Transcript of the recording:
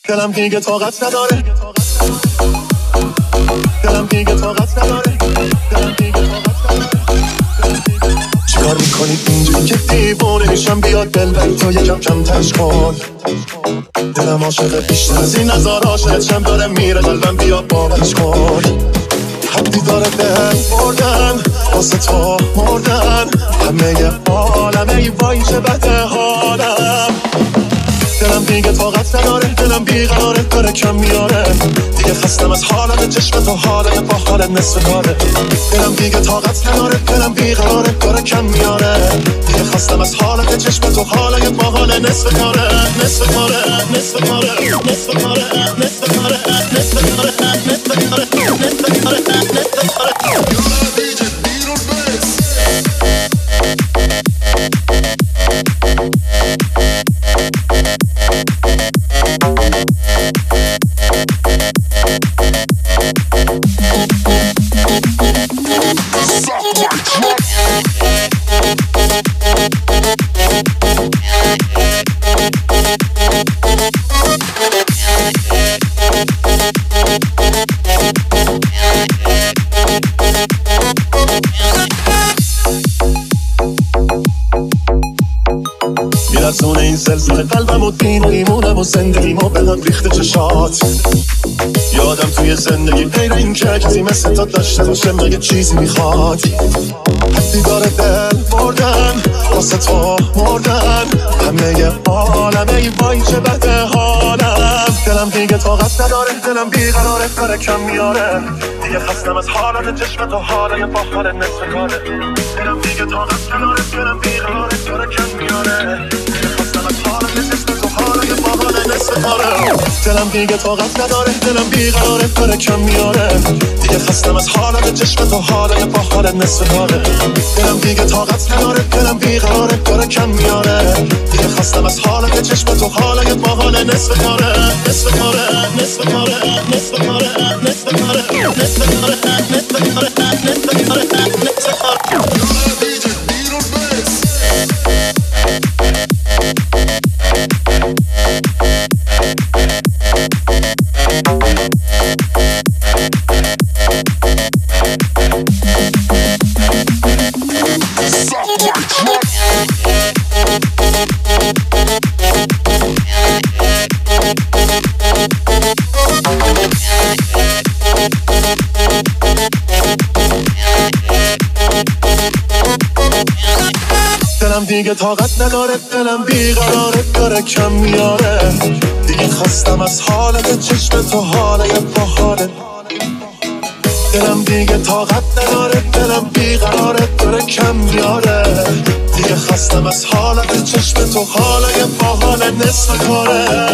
دلم دیگه طاقت نداره، دلم دیگه طاقت نداره، دلم دیگه طاقت نداره. چیکار میکنی اینجوری که دیوونه میشم؟ بیاد دل بری تو یکم کم تش کن. دلم عاشق بیشتر از این نظر عاشقشم داره میره قلبم، بیا باورش کن. حدی داره دل بردن واسه تو مردن، همه عالمه ای وای چه بده حالم. دلم دیگه طاقت نداره، دلم بیقراره داره کم میاره. دیگه خستم از حالت چشم تو، حالت با حالت نصف کاره. دلم دیگه طاقت نداره، دلم بیقراره داره کم میاره. دیگه خستم از حالت چشم تو، حالت با حالت نصف کاره. نصف کاره، نصف کاره، نصف کاره، نصف کاره، نصف کاره، نصف کاره، نصف کاره، نصف کاره. میرسونه این زلزله قلبم و دین و ایمونم و زندگیم و به هم ریخته چشات. یادم توی زندگی غیر این که کسی مثل تو داشته باشه مگه چیزی میخواد. حدی داره دل بردن واسه تو مردن، همه عالمه ای وای چه بده حالم. دلم دیگه طاقت نداره، دلم بیقراره داره کم میاره. دیگه خستم از حالت چشم تو، حالت با حالت نصف کاره. دلم دیگه طاقت نداره، دلم بیقراره داره کم میاره. دیگه خستم از حالت چشم تو، حالت با حالت نصف کاره. دلم دیگه طاقت نداره، دلم بیقراره داره کم میاره. دیگه خستم از حالت چشم تو، حالت با حالت نصف کاره. دلم دیگه طاقت نداره، دلم بیقراره داره کم میاره. دیگه خستم از حالت چشم تو، حالت با حالت نصف کاره. نصف کاره، نصف کاره، نصف کاره، نصف کاره، نصف کاره، نصف کاره، نصف کاره، نصف کاره. دلم دیگه طاقت نداره، دلم بیقراره داره کم میاره. دیگه خستم از حالت چشم تو، حالت با حالت. دلم دیگه طاقت نداره، دلم بیقراره داره کم میاره. دیگه خستم از حالت چشم تو، حالت با حالت نصف کاره.